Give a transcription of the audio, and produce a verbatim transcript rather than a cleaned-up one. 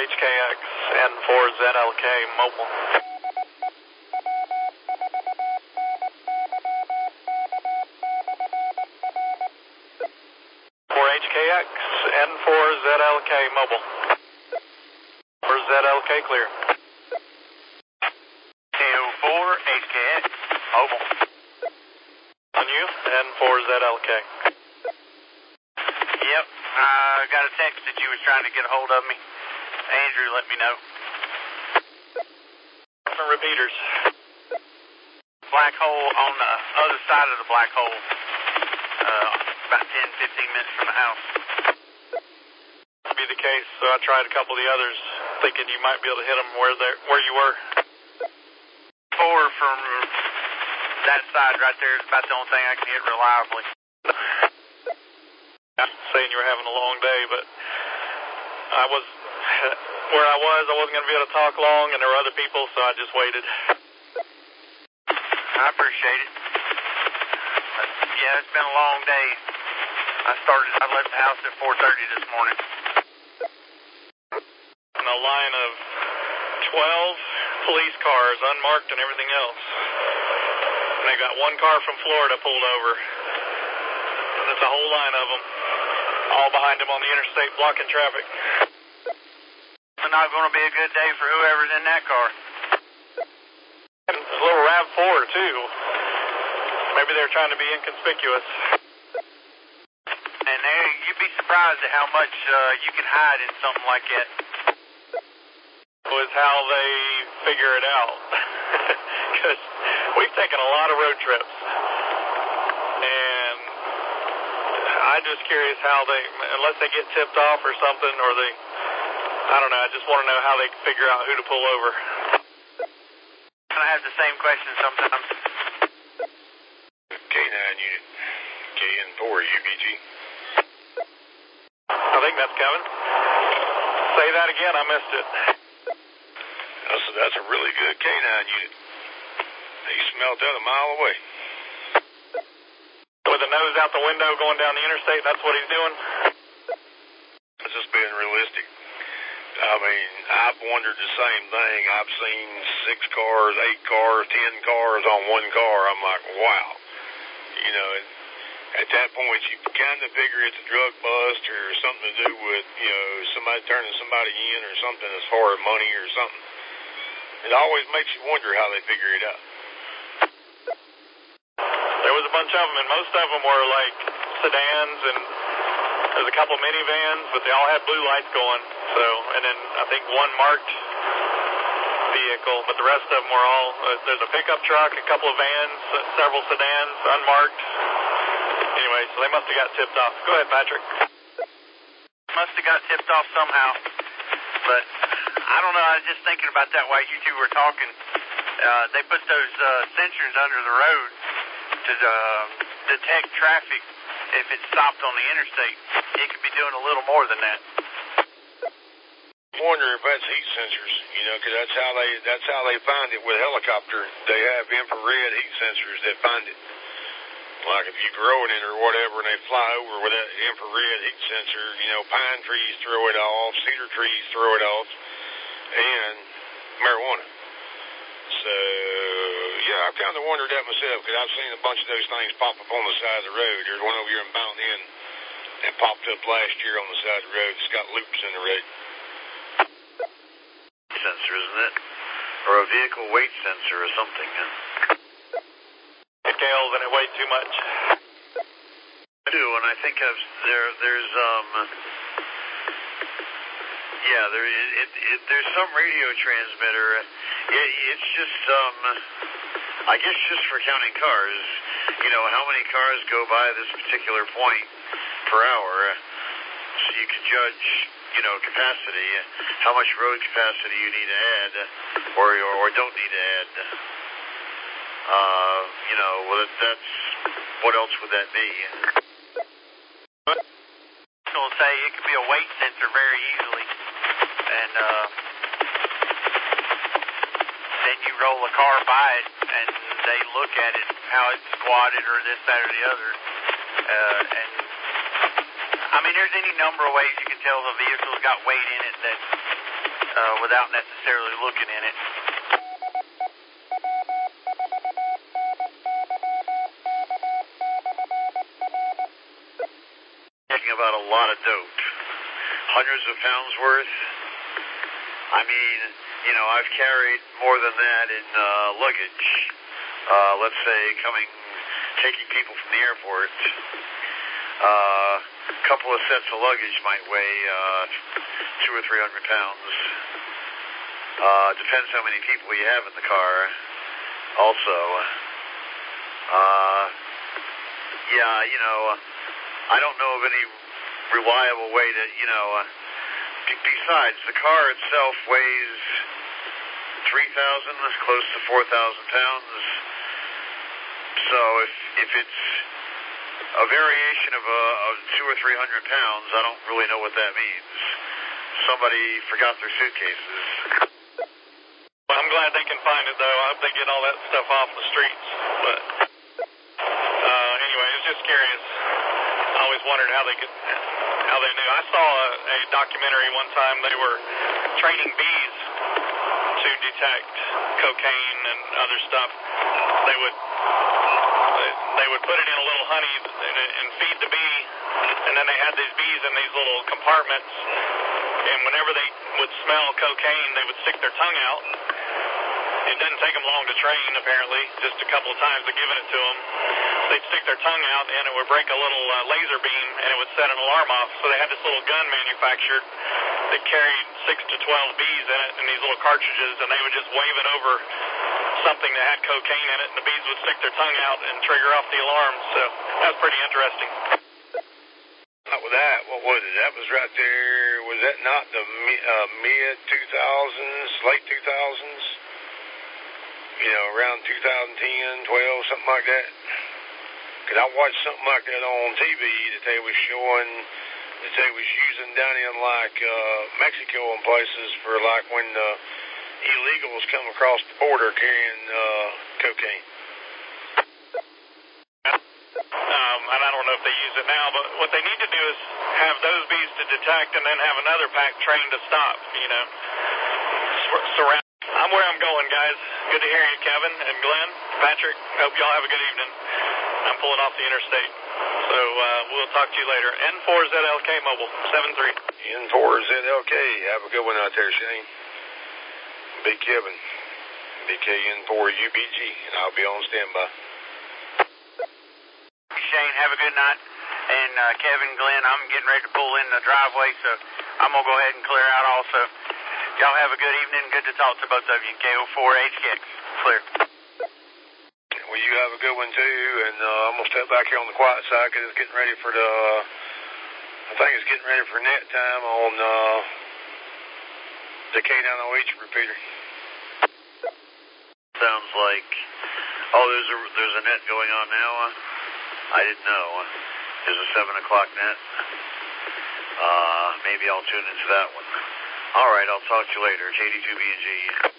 H K X N four Z L K mobile. four H K X N four Z L K mobile. four Z L K clear. K O four H K X mobile. On you, N four Z L K. Yep, I uh, got a text that you was trying to get a hold of me. Andrew let me know. Some repeaters. Black hole on the other side of the black hole. Uh, about ten, fifteen minutes from the house. That'd be the case, so I tried a couple of the others, thinking you might be able to hit them where they where you were. Four from that side right there is about the only thing I can hit reliably. I'm saying you were having a long day, but I was where I was. I wasn't going to be able to talk long, and there were other people, so I just waited. I appreciate it. Uh, yeah, it's been a long day. I started. I left the house at four thirty this morning. In a line of twelve police cars, unmarked and everything else. And they got one car from Florida pulled over. And it's a whole line of them, all behind them on the interstate blocking traffic. It's not going to be a good day for whoever's in that car. And a little RAV four, too. Maybe they're trying to be inconspicuous. And they, you'd be surprised at how much uh, you can hide in something like that. Was how they figure it out. Because we've taken a lot of road trips. And I'm just curious how they, unless they get tipped off or something, or they, I don't know, I just want to know how they figure out who to pull over. I have the same question sometimes. K nine unit, K N four U B G. I think that's Kevin. Say that again, I missed it. I said, that's a really good K nine unit. He smelled that a mile away. With the nose out the window going down the interstate, that's what he's doing? It's just being realistic. I mean, I've wondered the same thing. I've seen six cars, eight cars, ten cars on one car. I'm like, wow. You know, at that point, you kind of figure it's a drug bust or something to do with, you know, somebody turning somebody in or something as far as money or something. It always makes you wonder how they figure it out. There was a bunch of them, and most of them were like sedans, and there's a couple minivans, but they all had blue lights going. So, and then I think one marked vehicle, but the rest of them were all, uh, there's a pickup truck, a couple of vans, several sedans, unmarked. Anyway, so they must have got tipped off. Go ahead, Patrick. Must have got tipped off somehow. But I don't know, I was just thinking about that while you two were talking. Uh, they put those uh, sensors under the road to uh, detect traffic if it stopped on the interstate. It could be doing a little more than that. I wonder if that's heat sensors, you know, because that's how they that's how they find it with helicopter. They have infrared heat sensors that find it. Like if you grow it in or whatever, and they fly over with that infrared heat sensor, you know, pine trees throw it off, cedar trees throw it off, and marijuana. So, yeah, I've kind of wondered that myself, because I've seen a bunch of those things pop up on the side of the road. There's one over here in Mountain Inn that popped up last year on the side of the road. It's got loops in the road. Sensor, isn't it? Or a vehicle weight sensor or something. It scales and it weighs too much. I do, and I think I've, there, there's, um, yeah, there, it, it, it, there's some radio transmitter. It, it's just, um, I guess just for counting cars. You know, how many cars go by this particular point per hour, so you can judge, you know, capacity, how much road capacity you need to add, or or don't need to add. Uh, you know, well, that's, what else would that be? I was going to say, it could be a weight sensor very easily, and uh, then you roll a car by it, and they look at it, how it's squatted, or this, that, or the other, uh, and I mean, there's any number of ways you can tell the vehicle's got weight in it that uh, without necessarily looking in it. Talking about a lot of dope, hundreds of pounds worth. I mean, you know, I've carried more than that in uh, luggage. Uh, let's say coming, taking people from the airport. Uh, a couple of sets of luggage might weigh uh, two or three hundred pounds. Uh, depends how many people you have in the car. Also, uh, yeah, you know, I don't know of any reliable way to, you know. Uh, besides, the car itself weighs three thousand, close to four thousand pounds. So if if it's a variation of, a, of two or three hundred pounds, I don't really know what that means. Somebody forgot their suitcases. Well, I'm glad they can find it, though. I hope they get all that stuff off the streets. But uh, anyway, I was just curious. I always wondered how they could, how they knew. I saw a, a documentary one time. They were training bees to detect cocaine and other stuff. They would they, they would put it in a little honey and, and feed the bee, and then they had these bees in these little compartments. And whenever they would smell cocaine, they would stick their tongue out. It didn't take them long to train, apparently, just a couple of times of giving it to them. They'd stick their tongue out, and it would break a little uh, laser beam, and it would set an alarm off. So they had this little gun manufactured that carried six to twelve bees in it, in these little cartridges, and they would just wave it over something that had cocaine in it, and the bees would stick their tongue out and trigger off the alarm. So that was pretty interesting. Not with that. What was it? That was right there. Was that not the uh, mid two thousands, late two thousands? You know, around two thousand ten, twelve, something like that. Because I watched something like that on T V that they was showing, that they was using down in like uh, Mexico and places for like when the illegals come across the border carrying uh, cocaine. Um, and I don't know if they use it now, but what they need to do is have those bees to detect and then have another pack trained to stop, you know. Sur- surround. I'm where I'm going, guys. Good to hear you, Kevin and Glenn. Patrick, hope y'all have a good evening. I'm pulling off the interstate. So uh, we'll talk to you later. N four Z L K Mobile, seven three. N four Z L K. Have a good one out there, Shane. Big Kevin. B K N four U B G. And I'll be on standby. Shane, have a good night. And uh, Kevin, Glenn, I'm getting ready to pull in the driveway, so I'm going to go ahead and clear out also. Y'all have a good evening. Good to talk to both of you. K O four H K X. Clear. Well, you have a good one, too. And uh, I'm going to step back here on the quiet side because it's getting ready for the, uh, I think it's getting ready for net time on uh, the K nine O H repeater. Sounds like, oh, there's a, there's a net going on now. Uh, I didn't know. There's a seven o'clock net. Uh, maybe I'll tune into that one. All right, I'll talk to you later. J D two B and G.